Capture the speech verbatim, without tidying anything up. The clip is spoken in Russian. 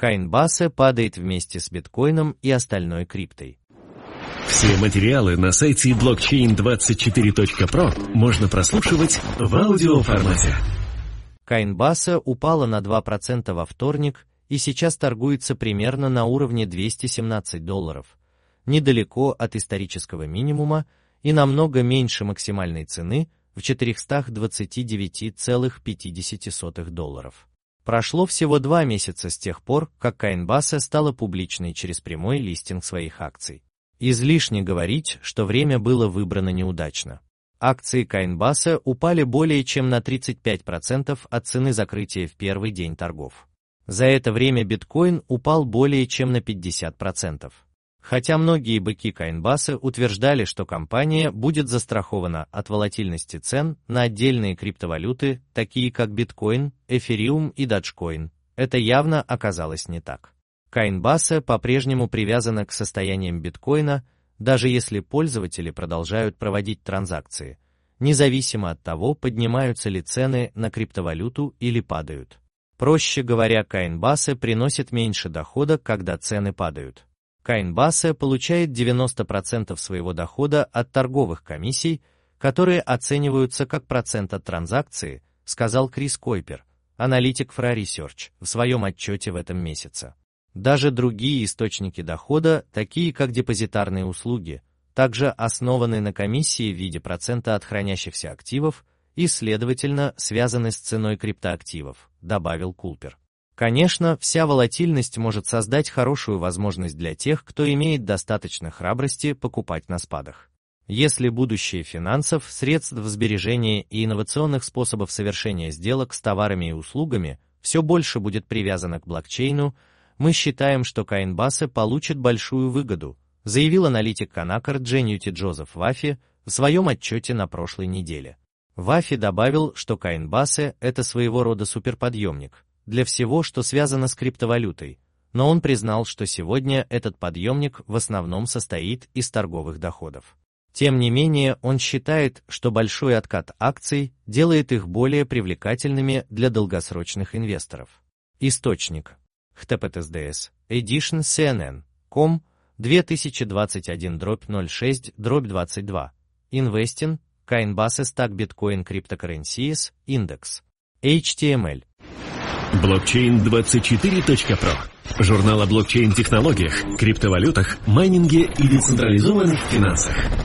Coinbase падает вместе с биткоином и остальной криптой. Все материалы на сайте блокчейн двадцать четыре точка про можно прослушивать в аудиоформате. Coinbase упала на два процента во вторник и сейчас торгуется примерно на уровне двести семнадцать долларов, недалеко от исторического минимума и намного меньше максимальной цены в четыреста двадцать девять целых пятьдесят сотых долларов. Прошло всего два месяца с тех пор, как Coinbase стала публичной через прямой листинг своих акций. Излишне говорить, что время было выбрано неудачно. Акции Coinbase упали более чем на тридцать пять процентов от цены закрытия в первый день торгов. За это время биткоин упал более чем на пятьдесят процентов. Хотя многие быки Coinbase утверждали, что компания будет застрахована от волатильности цен на отдельные криптовалюты, такие как биткоин, эфириум и доджкоин, это явно оказалось не так. Coinbase по-прежнему привязана к состояниям биткоина, даже если пользователи продолжают проводить транзакции, независимо от того, поднимаются ли цены на криптовалюту или падают. Проще говоря, Coinbase приносит меньше дохода, когда цены падают. Coinbase получает девяносто процентов своего дохода от торговых комиссий, которые оцениваются как процент от транзакции, сказал Крис Койпер, аналитик Fra Research, в своем отчете в этом месяце. Даже другие источники дохода, такие как депозитарные услуги, также основаны на комиссии в виде процента от хранящихся активов и, следовательно, связаны с ценой криптоактивов, добавил Кулпер. Конечно, вся волатильность может создать хорошую возможность для тех, кто имеет достаточно храбрости покупать на спадах. Если будущее финансов, средств сбережения и инновационных способов совершения сделок с товарами и услугами все больше будет привязано к блокчейну, мы считаем, что Coinbase получит большую выгоду, заявил аналитик Канакер Дженьюти Джозеф Ваффи в своем отчете на прошлой неделе. Ваффи добавил, что Coinbase – это своего рода суперподъемник для всего, что связано с криптовалютой, но он признал, что сегодня этот подъемник в основном состоит из торговых доходов. Тем не менее, он считает, что большой откат акций делает их более привлекательными для долгосрочных инвесторов. Источник: эйч ти ти пи эс Edition си эн эн точка ком две тысячи двадцать один ноль шесть двадцать два. Investing, Coinbase Stack Bitcoin Cryptocurrencies, Index. эйч ти эм эль. блокчейн двадцать четыре точка про. Журнал о блокчейн-технологиях, криптовалютах, майнинге и децентрализованных финансах.